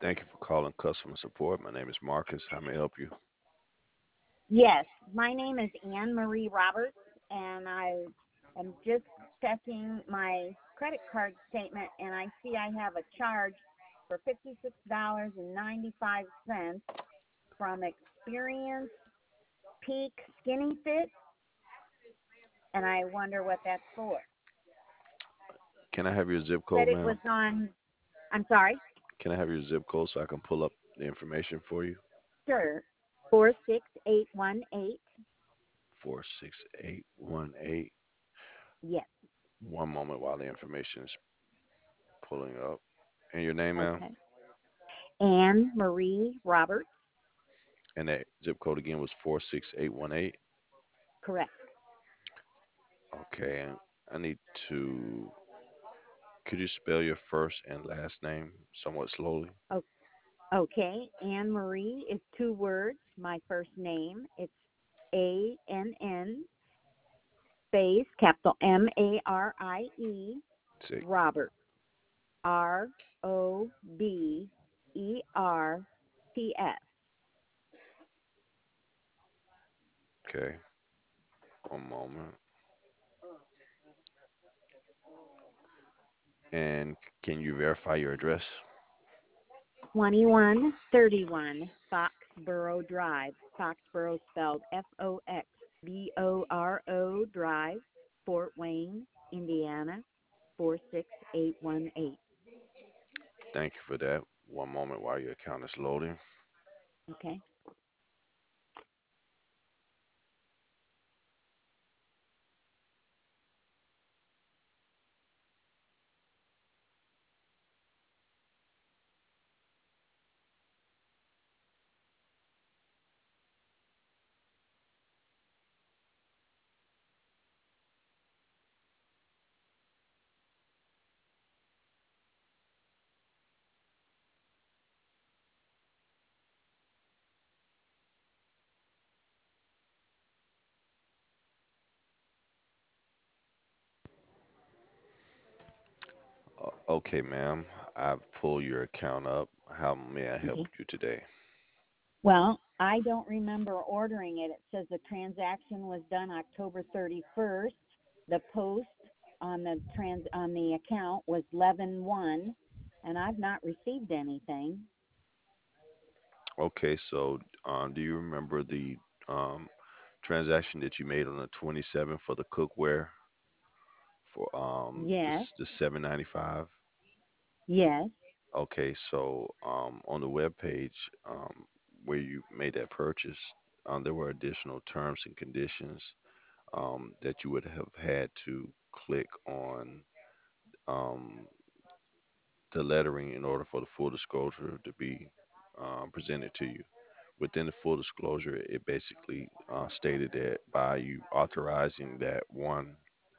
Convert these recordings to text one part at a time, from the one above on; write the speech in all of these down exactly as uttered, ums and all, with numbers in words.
Thank you for calling customer support. My name is Marcus. How may I help you? Yes, my name is Anne Marie Roberts, and I am just checking my credit card statement, and I see I have a charge for fifty-six dollars and ninety-five cents from Experience Peak Skinny Fit, and I wonder what that's for. Can I have your zip Said code, it was ma'am? on, I'm sorry, Can I have your zip code so I can pull up the information for you? sure, four six eight one eight. four six eight one eight. Yes, One moment while the information is pulling up. And your name, ma'am? okay. Anne Marie Roberts, And that zip code again was four six eight one eight. correct. Okay, and I need to. Could you spell your first and last name somewhat slowly? Okay, Anne Marie is two words. My first name, it's A N N space capital M A R I E See. Robert R O B E R T S. Okay, one moment. And can you verify your address? twenty-one thirty-one Foxborough Drive. Foxborough spelled F O X B O R O Drive, Fort Wayne, Indiana four six eight one eight. Thank you for that. One moment while your account is loading. Okay. Uh, okay, ma'am. I've pulled your account up. How may I help Okay. you today? Well, I don't remember ordering it. It says the transaction was done October thirty-first. The post on the trans on the account was eleven one, and I've not received anything. Okay, so um, do you remember the um, transaction that you made on the twenty-seventh for the cookware for um, Yes, this the seven ninety-five? yes. Okay, so um, on the web page um, where you made that purchase, um, there were additional terms and conditions um, that you would have had to click on um, the lettering in order for the full disclosure to be um, presented to you. Within the full disclosure, it basically uh, stated that by you authorizing that one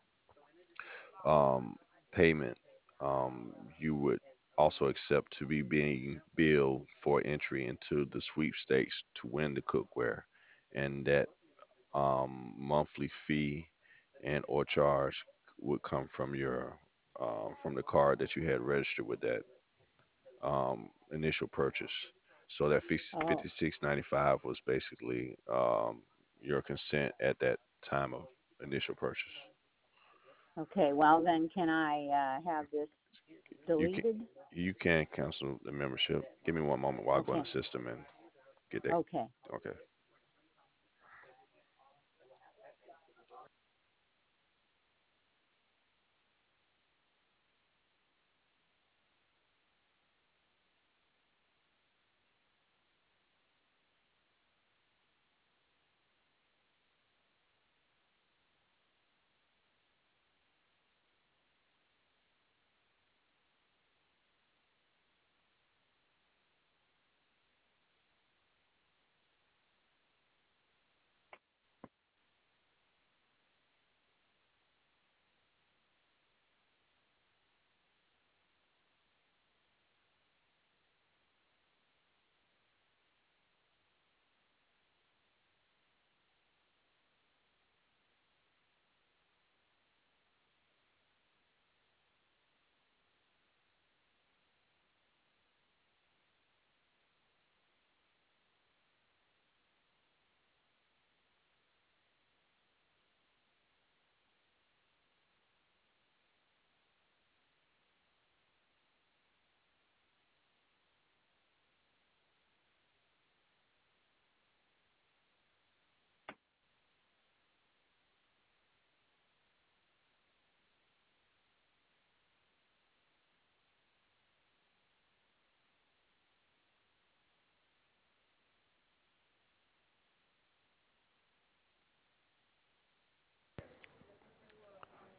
um, payment, um, you would also accept to be being billed for entry into the sweepstakes to win the cookware, and that um, monthly fee and or charge would come from your um, from the card that you had registered with that um, initial purchase. So that Oh, fifty-six ninety-five was basically um, your consent at that time of initial purchase. okay. Well, then can I uh, have this You can deleted? you can cancel the membership. Give me one moment while I go in Okay, the system and get that. okay. Okay.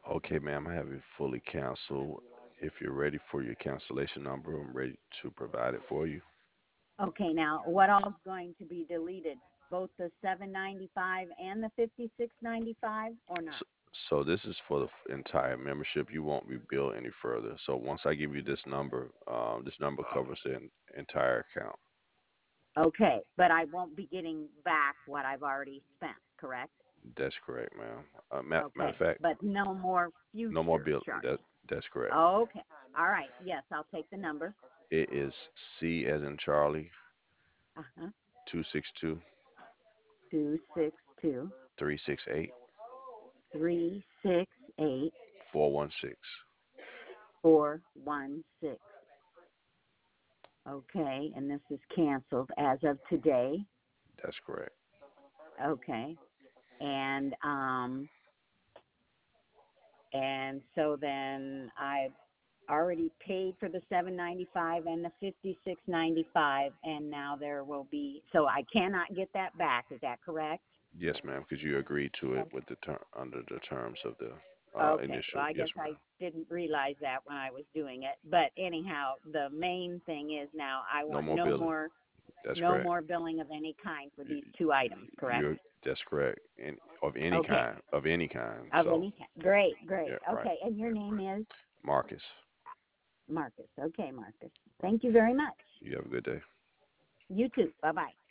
Okay, ma'am, I have it fully canceled. If you're ready for your cancellation number, I'm ready to provide it for you. Okay, now what all's going to be deleted? Both the seven ninety-five and the fifty-six ninety-five, or not? So, so this is for the f- entire membership. You won't be billed any further. So once I give you this number, um, this number covers the en- entire account. Okay, but I won't be getting back what I've already spent, correct? That's correct, ma'am. Uh, ma- matter of Okay, fact, but no more no more future bill. That charges. that's correct. Okay, all right. Yes, I'll take the number. It is C as in Charlie, Uh huh. two six two Two six two three six eight three six eight four one six. four one six. Okay, and this is canceled as of today. That's correct. Okay, and um, and so then I already paid for the seven ninety-five and the fifty-six ninety-five, and now there will be, so I cannot get that back. Is that correct? Yes, ma'am, because you agreed to it Okay. with the ter- under the terms of the uh, Okay. Well, initial. I guess Yes, ma'am. I didn't realize that when I was doing it. But anyhow, the main thing is now I No want more no billing. more That's no correct. more billing of any kind for Y- these two items, correct? You're that's correct. And of any Okay. kind, of any kind. Of So any kind. Great, yeah, great. right. Okay. And your name is Marcus, Marcus. Okay, Marcus. right. Thank you very much. You have a good day. You too. Bye bye.